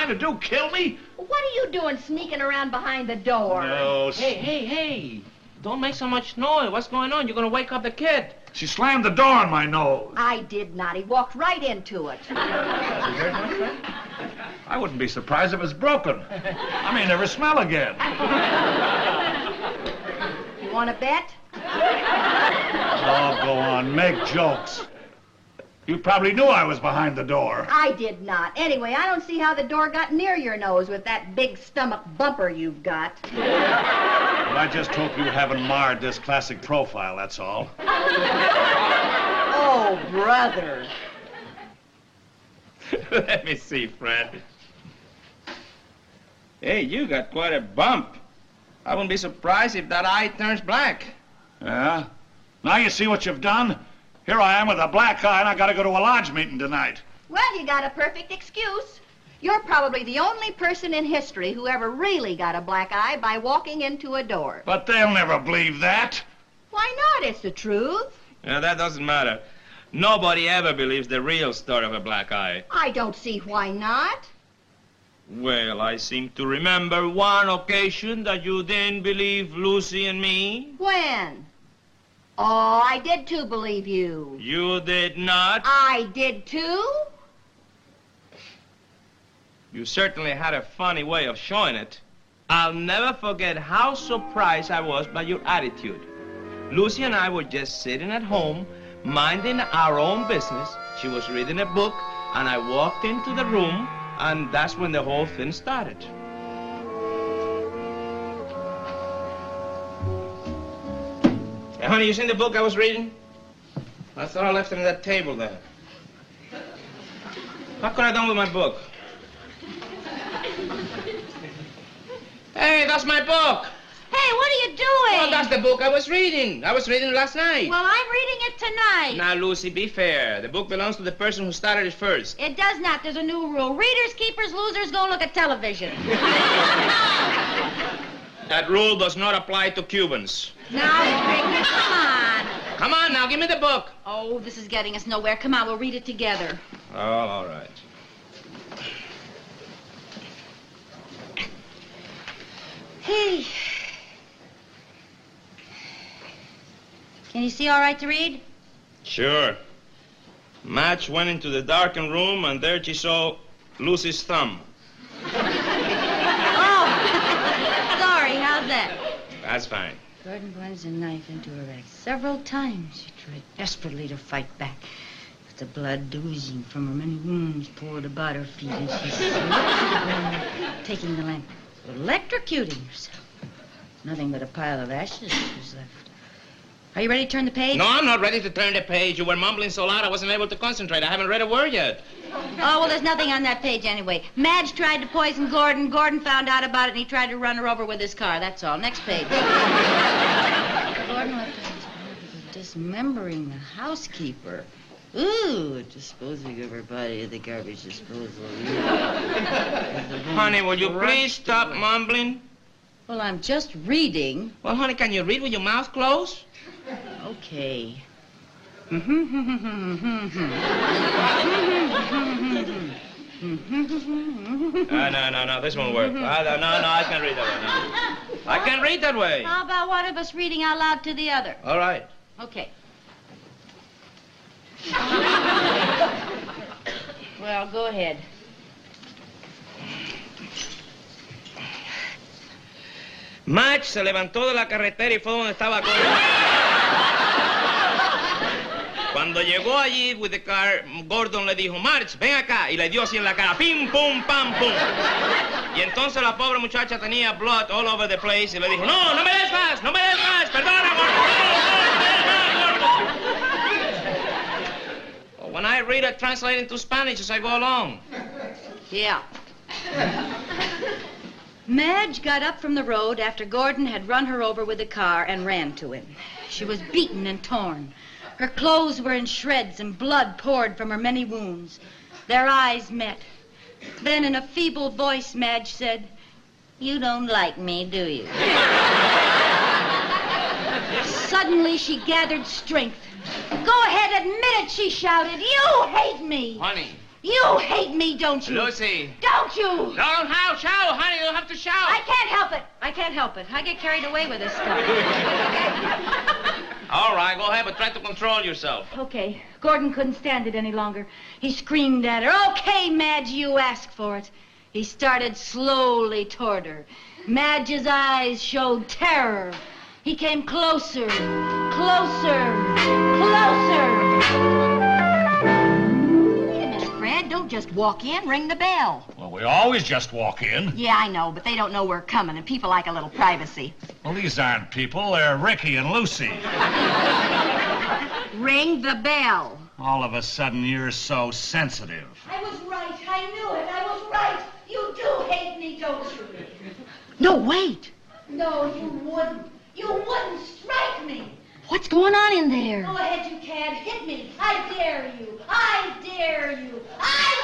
trying to do? Kill me? What are you doing sneaking around behind the door? No. Hey. Don't make so much noise. What's going on? You're going to wake up the kid. She slammed the door on my nose. I did not. He walked right into it. You heard my friend? I wouldn't be surprised if it's broken. I may never smell again. You want to bet? Oh, go on. Make jokes. You probably knew I was behind the door. I did not. Anyway, I don't see how the door got near your nose with that big stomach bumper you've got. Well, I just hope you haven't marred this classic profile, that's all. Oh, brother. Let me see, Fred. Hey, you got quite a bump. I wouldn't be surprised if that eye turns black. Yeah? Now you see what you've done? Here I am with a black eye, and I gotta go to a lodge meeting tonight. Well, you got a perfect excuse. You're probably the only person in history who ever really got a black eye by walking into a door. But they'll never believe that. Why not? It's the truth. Yeah, that doesn't matter. Nobody ever believes the real story of a black eye. I don't see why not. Well, I seem to remember one occasion that you didn't believe Lucy and me. When? Oh, I did too believe you. You did not. I did too? You certainly had a funny way of showing it. I'll never forget how surprised I was by your attitude. Lucy and I were just sitting at home, minding our own business. She was reading a book, and I walked into the room, and that's when the whole thing started. Hey, honey, you seen the book I was reading? I thought I left it on that table there. What could I have done with my book? Hey, that's my book. Hey, what are you doing? Well, that's the book I was reading. I was reading it last night. Well, I'm reading it tonight. Now, Lucy, be fair. The book belongs to the person who started it first. It does not. There's a new rule. Readers, keepers, losers, go look at television. That rule does not apply to Cubans. Now, Ricky, come on. Come on, now, give me the book. Oh, this is getting us nowhere. Come on, we'll read it together. Oh, all right. Hey. Can you see all right to read? Sure. Madge went into the darkened room, and there she saw Lucy's thumb. Oh, sorry. How's that? That's fine. Gordon plunged a knife into her back. Several times she tried desperately to fight back. But the blood oozing from her many wounds poured about her feet, and she slipped to the ground, taking the lamp, electrocuting herself. Nothing but a pile of ashes was left. Are you ready to turn the page? No, I'm not ready to turn the page. You were mumbling so loud I wasn't able to concentrate. I haven't read a word yet. Oh, well, there's nothing on that page anyway. Madge tried to poison Gordon. Gordon found out about it, and he tried to run her over with his car. That's all. Next page. Gordon left her dismembering the housekeeper. Ooh, disposing of her body at the garbage disposal. Honey, will you please stop mumbling? Well, I'm just reading. Well, honey, can you read with your mouth closed? Okay. No, this won't work. No, I can't read that way. No. I can't read that way. How about one of us reading out loud to the other? All right. Okay. Well, go ahead. Madge se levantó de la carretera y fue donde estaba Gordon. Cuando llegó allí with the car, Gordon le dijo, Marge, ven acá. Y le dio así en la cara, pim, pum, pam, pum. Y entonces la pobre muchacha tenía blood all over the place y le dijo, no, no me des más, perdona, Gordon, no. When I read it, translate into Spanish as I go along. Yeah. Madge got up from the road after Gordon had run her over with the car and ran to him. She was beaten and torn. Her clothes were in shreds and blood poured from her many wounds. Their eyes met. Then in a feeble voice, Madge said, "You don't like me, do you?" Suddenly she gathered strength. "Go ahead, admit it," she shouted. "You hate me." Honey, You hate me, don't you? Lucy. Don't you? Don't shout, honey. You have to shout. I can't help it. I can't help it. I get carried away with this stuff. All right, go ahead, but try to control yourself. Okay. Gordon couldn't stand it any longer. He screamed at her, "Okay, Madge, you asked for it." He started slowly toward her. Madge's eyes showed terror. He came closer, closer, closer. Fred, don't just walk in. Ring the bell. Well, we always just walk in. Yeah, I know, but they don't know we're coming, and people like a little privacy. Well, these aren't people. They're Ricky and Lucy. Ring the bell. All of a sudden, you're so sensitive. I was right. I knew it. I was right. You do hate me, don't you? No, wait. No, you wouldn't. You wouldn't strike me. What's going on in there? Go ahead, you can't hit me. I dare you. I dare you. I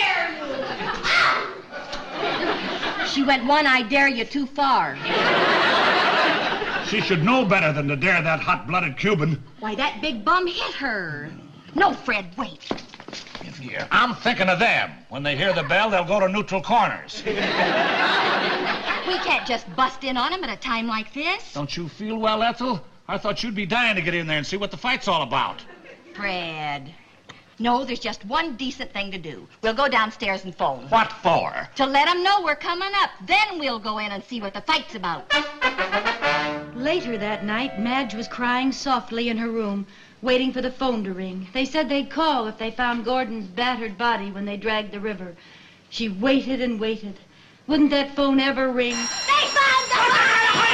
dare you. She went one I dare you too far. She should know better than to dare that hot-blooded Cuban. Why, that big bum hit her. No, Fred, wait. Yeah, I'm thinking of them. When they hear the bell, they'll go to neutral corners. We can't just bust in on them at a time like this. Don't you feel well, Ethel? I thought you'd be dying to get in there and see what the fight's all about. Fred. No, there's just one decent thing to do. We'll go downstairs and phone. What for? To let them know we're coming up. Then we'll go in and see what the fight's about. Later that night, Madge was crying softly in her room, waiting for the phone to ring. They said they'd call if they found Gordon's battered body when they dragged the river. She waited and waited. Wouldn't that phone ever ring? They found the body!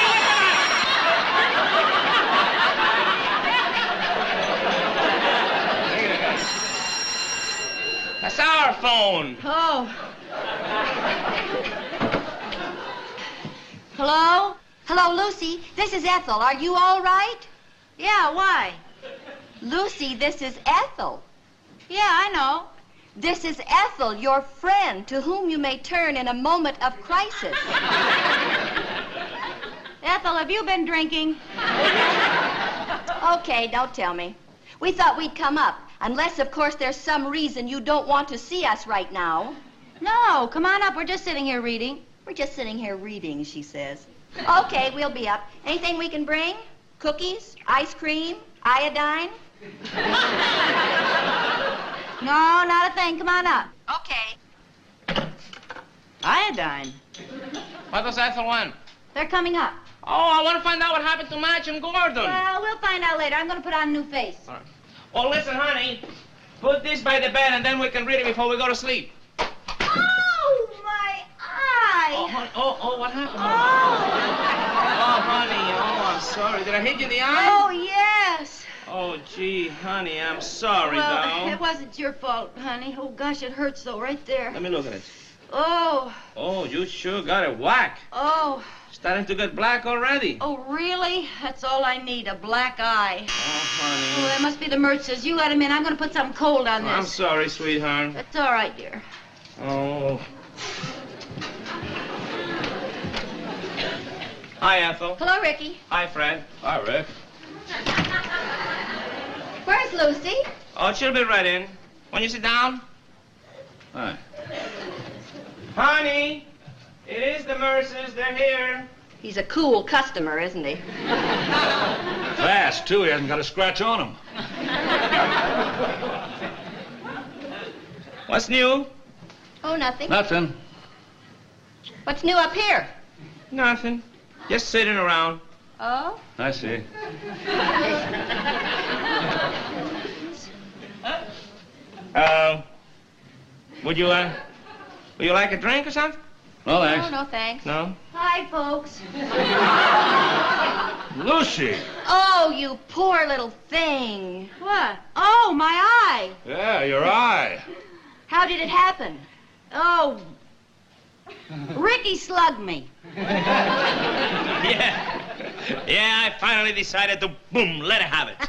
That's our phone. Oh. Hello? Hello, Lucy. This is Ethel. Are you all right? Yeah, why? Lucy, this is Ethel. Yeah, I know. This is Ethel, your friend, to whom you may turn in a moment of crisis. Ethel, have you been drinking? Okay, don't tell me. We thought we'd come up, unless, of course, there's some reason you don't want to see us right now. No, come on up. We're just sitting here reading. We're just sitting here reading, she says. Okay, we'll be up. Anything we can bring? Cookies? Ice cream? Iodine? No, not a thing. Come on up. Okay. Iodine. What does Ethel want? They're coming up. Oh, I want to find out what happened to Madge and Gordon. Well, we'll find out later. I'm going to put on a new face. All right. Oh, listen, honey. Put this by the bed, and then we can read it before we go to sleep. Oh, my eye. Oh, honey. Oh, what happened? Oh. Oh, honey. Oh, I'm sorry. Did I hit you in the eye? Oh, yes. Oh, gee, honey, I'm sorry, Well, doll. it wasn't your fault, honey. Oh, gosh, it hurts, though, right there. Let me look at it. Oh. Oh, you sure got it whack. Oh. Starting to get black already. Oh, really? That's all I need, a black eye. Oh, Oh, honey. that must be the Mertzes. You let him in. I'm going to put something cold on this. I'm sorry, sweetheart. That's all right, dear. Oh. Hi, Ethel. Hello, Ricky. Hi, Fred. Hi, Rick. Where's Lucy? Oh, she'll be right in. Want you sit down? Hi. Honey, it is the Mercers. They're here. He's a cool customer, isn't he? Fast, too. He hasn't got a scratch on him. What's new? Oh, nothing. Nothing. What's new up here? Nothing. Just sitting around. Oh? I see. Would you like a drink or something? No, Oh, thanks. no, thanks. No? Hi, folks. Lucy. Oh, you poor little thing. What? Oh, my eye. Yeah, your eye. How did it happen? Oh, Ricky slugged me. Yeah. Yeah, I finally decided to, boom, let her have it.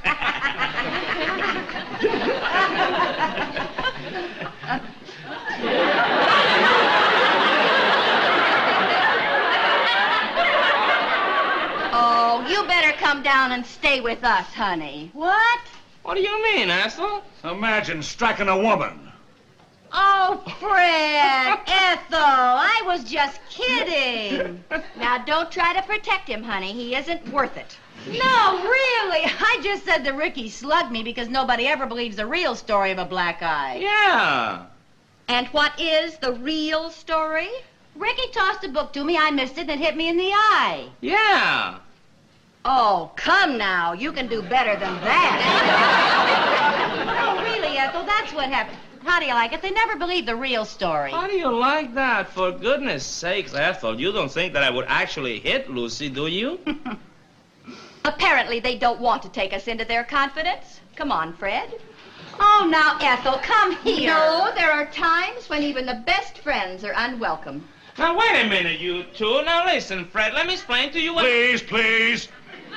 Oh, you better come down and stay with us, honey. What? What do you mean, Ethel? Imagine striking a woman. Oh, Fred, Ethel, I was just kidding. Now, don't try to protect him, honey. He isn't worth it. No, really. I just said that Ricky slugged me because nobody ever believes the real story of a black eye. Yeah. And what is the real story? Ricky tossed a book to me, I missed it, and it hit me in the eye. Yeah. Oh, come now. You can do better than that. No, really, Ethel, that's what happened. How do you like it? They never believe the real story. How do you like that? For goodness sakes, Ethel, you don't think that I would actually hit Lucy, do you? Apparently, they don't want to take us into their confidence. Come on, Fred. Oh, now, Ethel, come here. No, there are times when even the best friends are unwelcome. Now, wait a minute, you two. Now, listen, Fred, let me explain to you what... Please, please.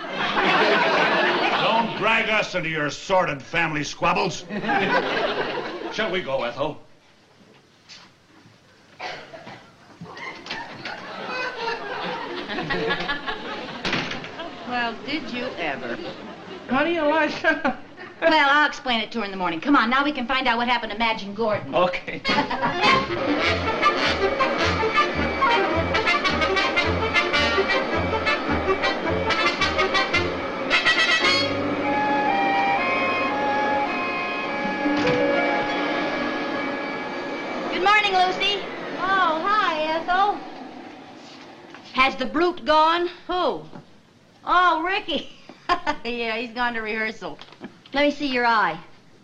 Don't drag us into your sordid family squabbles. Shall we go, Ethel? Well, did you ever? How do you like that? Well, I'll explain it to her in the morning. Come on, now we can find out what happened to Madge and Gordon. Okay. Good morning, Lucy. Oh, hi, Ethel. Has the brute gone? Who? Oh, Ricky. Yeah, he's gone to rehearsal. Let me see your eye.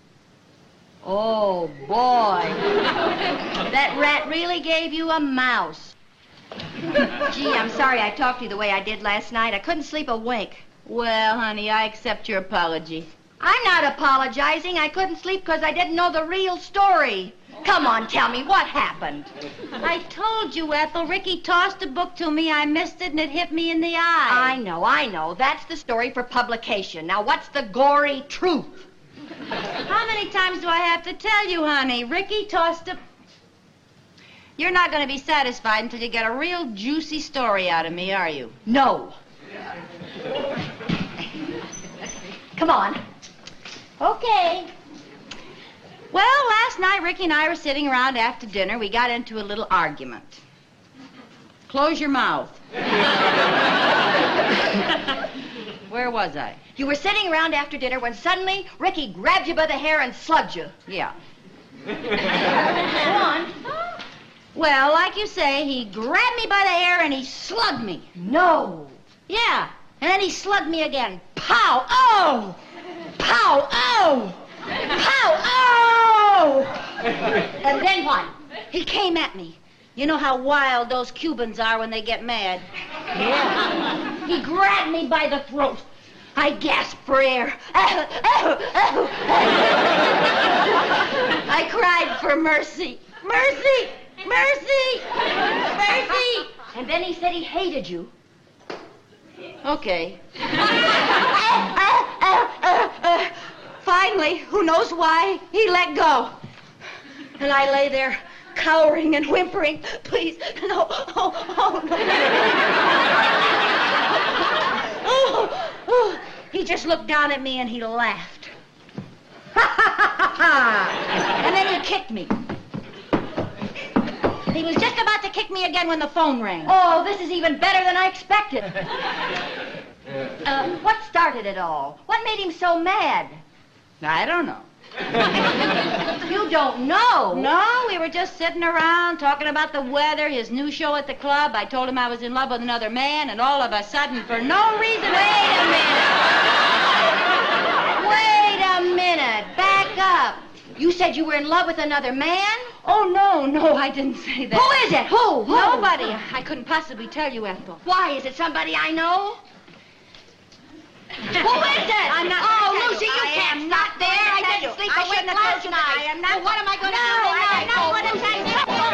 Oh, boy. That rat really gave you a mouse. Gee, I'm sorry I talked to you the way I did last night. I couldn't sleep a wink. Well, honey, I accept your apology. I'm not apologizing. I couldn't sleep because I didn't know the real story. Come on, tell me, what happened? I told you, Ethel. Ricky tossed a book to me. I missed it, and it hit me in the eye. I know. That's the story for publication. Now, what's the gory truth? How many times do I have to tell you, honey? Ricky tossed a... You're not going to be satisfied until you get a real juicy story out of me, are you? No. Come on. Okay. Well, last night, Ricky and I were sitting around after dinner. We got into a little argument. Close your mouth. Where was I? You were sitting around after dinner when suddenly Ricky grabbed you by the hair and slugged you. Yeah. Go on. Well, like you say, he grabbed me by the hair and he slugged me. No. Yeah. And then he slugged me again. Pow! Oh! Pow! Oh! Pow! Oh! And then what? He came at me. You know how wild those Cubans are when they get mad. Yeah. He grabbed me by the throat. I gasped for air. I cried for mercy. Mercy! Mercy! Mercy! And then he said he hated you. Okay. Finally, who knows why, he let go. And I lay there cowering and whimpering. Please, no. Oh, no. Oh. He just looked down at me and he laughed. And then he kicked me. He was just about to kick me again when the phone rang. Oh, this is even better than I expected. What started it all? What made him so mad? I don't know. You don't know? No, we were just sitting around talking about the weather, his new show at the club. I told him I was in love with another man, and all of a sudden, for no reason... Wait a minute. Back up. You said you were in love with another man? Oh, no, I didn't say that. Who is it? Who? Nobody. I couldn't possibly tell you, Ethel. Why? Is it somebody I know? Who is it? I'm not Oh, gonna tell Lucy, you. you I can't am stop not there. going to I tell didn't you. sleep I awake shouldn't have last told you. night. I am not- Well, what am I going to do No, tonight? I'm not going to tell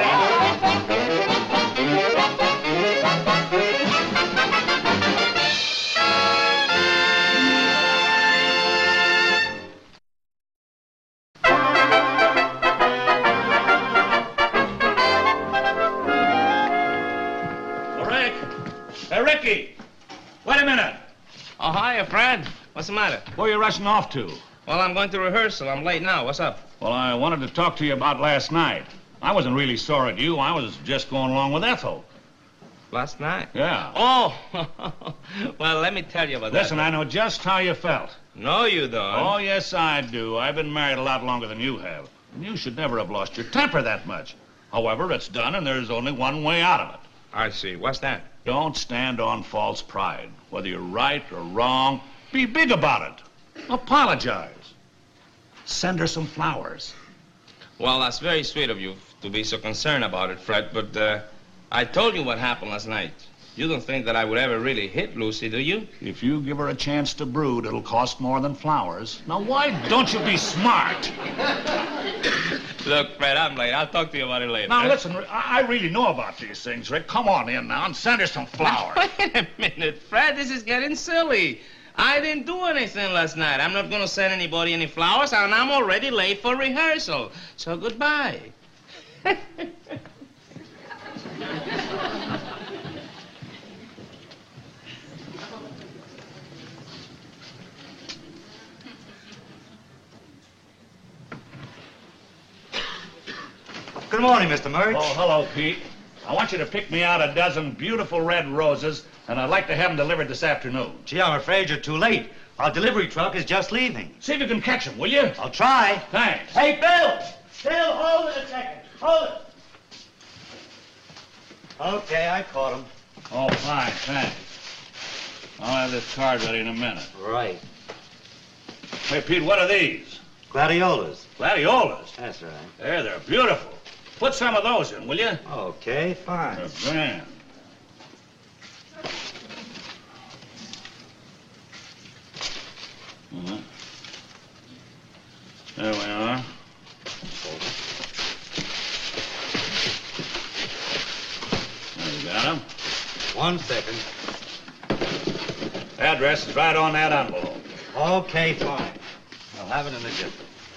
Hey, Ricky. Wait a minute. Oh, hiya, Fred. What's the matter? Where are you rushing off to? Well, I'm going to rehearsal. I'm late now. What's up? Well, I wanted to talk to you about last night. I wasn't really sore at you. I was just going along with Ethel. Last night? Yeah. Oh, well, let me tell you about that. Listen, I know just how you felt. No, you don't. Oh, yes, I do. I've been married a lot longer than you have. And you should never have lost your temper that much. However, it's done, and there's only one way out of it. I see. What's that? Don't stand on false pride. Whether you're right or wrong, be big about it. Apologize. Send her some flowers. Well, that's very sweet of you to be so concerned about it, Fred, but I told you what happened last night. You don't think that I would ever really hit Lucy, do you? If you give her a chance to brood, it'll cost more than flowers. Now, why don't you be smart? Look, Fred, I'm late. I'll talk to you about it later. Now, listen, I really know about these things, Rick. Come on in now and send her some flowers. Wait a minute, Fred. This is getting silly. I didn't do anything last night. I'm not going to send anybody any flowers, and I'm already late for rehearsal. So goodbye. Good morning, Mr. Mertz. Oh, hello, Pete. I want you to pick me out a dozen beautiful red roses, and I'd like to have them delivered this afternoon. Gee, I'm afraid you're too late. Our delivery truck is just leaving. See if you can catch them, will you? I'll try. Thanks. Hey, Bill! Bill, hold it a second. Hold it. Okay, I caught him. Oh, fine, thanks. I'll have this card ready in a minute. Right. Hey, Pete, what are these? Gladiolas. Gladiolas. That's right. They're beautiful. Put some of those in, will you? Okay, fine. They're grand. There we are. There you got them. 1 second. Address is right on that envelope. Okay, fine. I'll have it in a jiffy.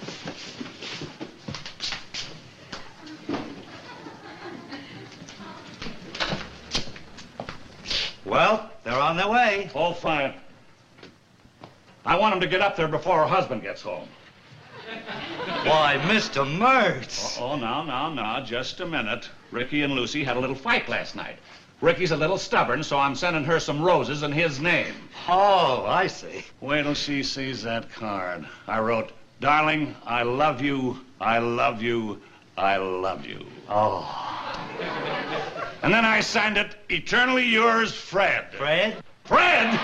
Well, they're on their way. Oh, fine. I want them to get up there before her husband gets home. Why, Mr. Mertz. Oh, now, just a minute. Ricky and Lucy had a little fight last night. Ricky's a little stubborn, so I'm sending her some roses in his name. Oh, I see. Wait till she sees that card. I wrote, "Darling, I love you, I love you, I love you." Oh. And then I signed it, "Eternally yours, Fred." Fred? Fred?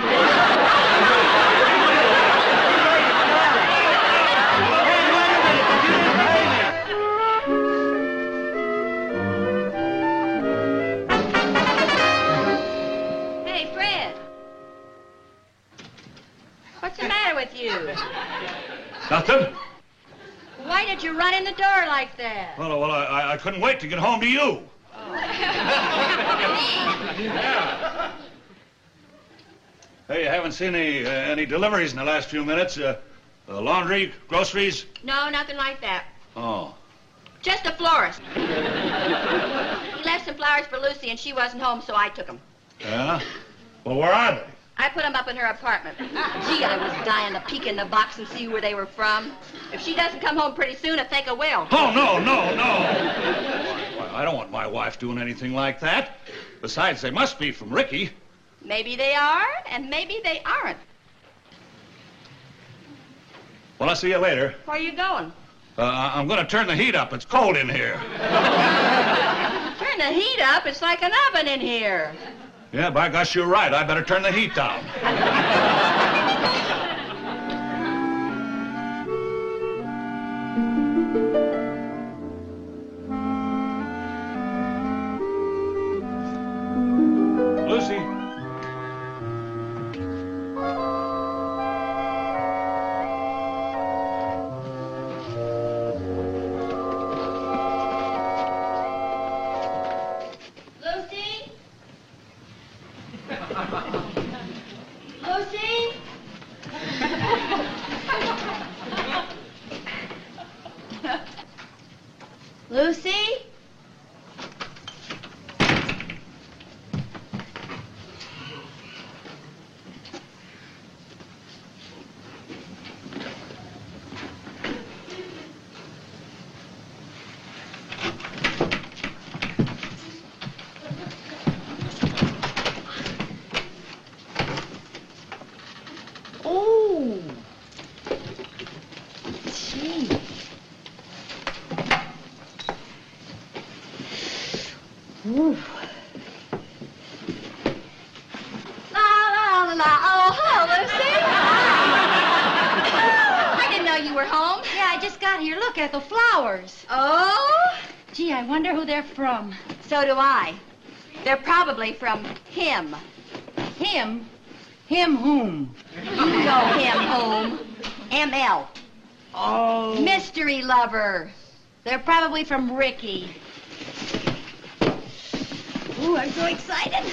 Hey, Fred. What's the matter with you? Nothing? Why did you run in the door like that? Well, I couldn't wait to get home to you. Hey, you haven't seen any deliveries in the last few minutes? Laundry, groceries? No, nothing like that. Oh. Just a florist. He left some flowers for Lucy, and she wasn't home, so I took them. Yeah? Well, where are they? I put them up in her apartment. Gee, I was dying to peek in the box and see where they were from. If she doesn't come home pretty soon, I think I will. Oh, no. Why, I don't want my wife doing anything like that. Besides, they must be from Ricky. Maybe they are, and maybe they aren't. Well, I'll see you later. Where are you going? I'm going to turn the heat up. It's cold in here. Turn the heat up. It's like an oven in here. Yeah, by gosh, you're right. I better turn the heat down. Lucy. Lucy? Lucy? Lucy? Ooh. La la la la. Oh, hello, Lucy. I didn't know you were home. Yeah, I just got here. Look, Ethel, flowers. Oh? Gee, I wonder who they're from. So do I. They're probably from him. Him? Him whom? You know him whom. ML. Oh. Mystery lover. They're probably from Ricky. Ooh, I'm so excited.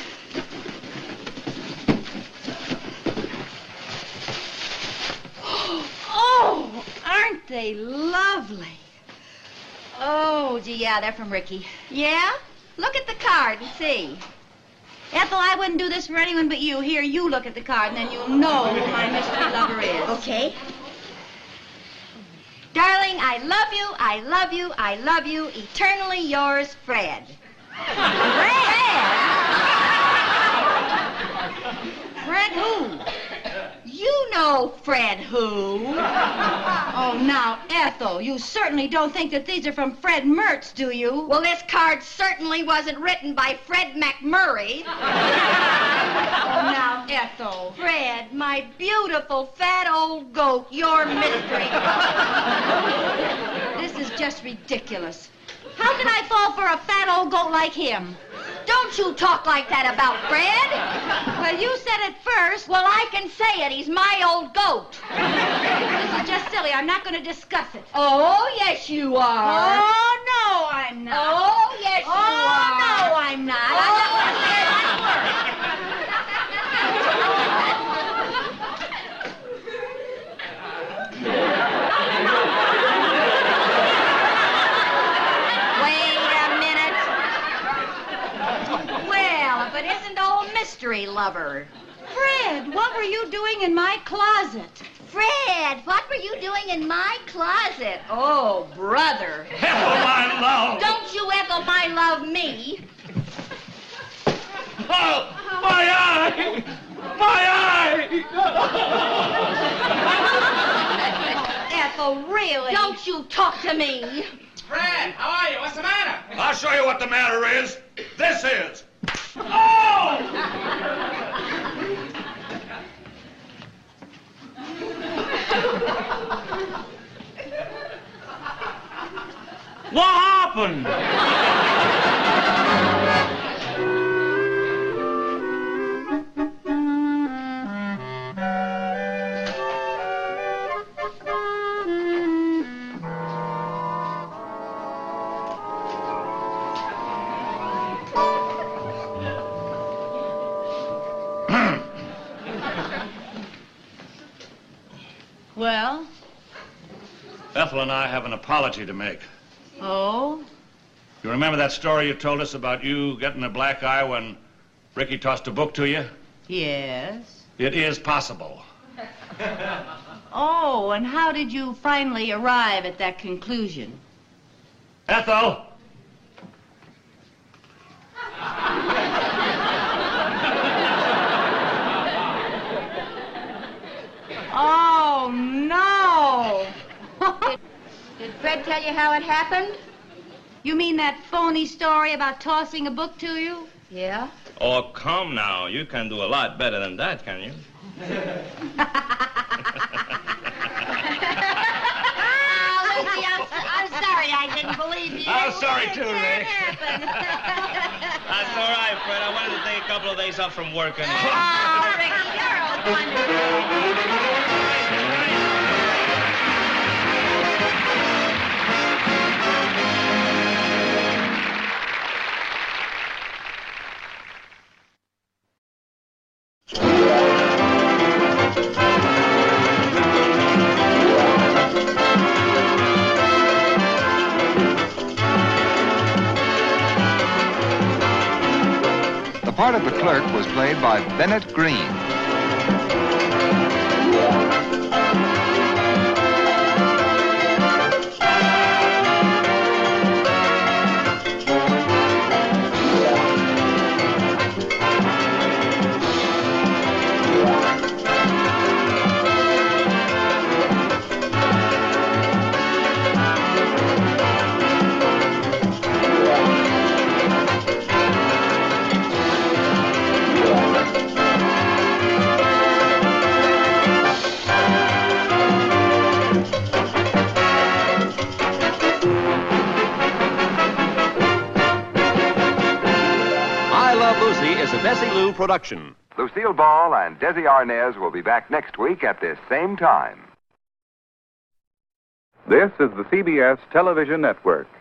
Oh, aren't they lovely? Oh, gee, yeah, they're from Ricky. Yeah? Look at the card and see. Ethel, I wouldn't do this for anyone but you. Here, you look at the card, and then you'll know who my mystery lover is. Okay. Darling, I love you, I love you, I love you. Eternally yours, Fred. Fred who? You know Fred who. Oh, now, Ethel, you certainly don't think that these are from Fred Mertz, do you? Well, this card certainly wasn't written by Fred McMurray. Oh, now, Ethel. Fred, my beautiful fat old goat, your mystery. This is just ridiculous. How can I fall for a fat old goat like him? Don't you talk like that about Fred. Well, you said it first. Well, I can say it. He's my old goat. This is just silly. I'm not going to discuss it. Oh, yes, you are. Oh, no, I'm not. Oh, yes, you are. No, I'm not. I'm not going to say one word. But isn't old mystery lover? Fred, what were you doing in my closet? Fred, what were you doing in my closet? Oh, brother. Ethel, my love! Don't you ever my love me. Oh, my eye! My eye! Ethel, really? Don't you talk to me. Fred, how are you? What's the matter? I'll show you what the matter is. This is. Oh! What happened? Well? Ethel and I have an apology to make. Oh? You remember that story you told us about you getting a black eye when Ricky tossed a book to you? Yes. It is possible. Oh, and how did you finally arrive at that conclusion? Ethel! Oh, no! Did Fred tell you how it happened? You mean that phony story about tossing a book to you? Yeah. Oh, come now. You can do a lot better than that, can you? Lucy, I'm sorry I didn't believe you. I'm sorry, too, It Rick. can't happen. That's all right, Fred. I wanted to take a couple of days off from work anyway. Oh, Ricky, you're a wonderful. The part of the clerk was played by Bennett Green. Emergency is a Desilu production. Lucille Ball and Desi Arnaz will be back next week at this same time. This is the CBS Television Network.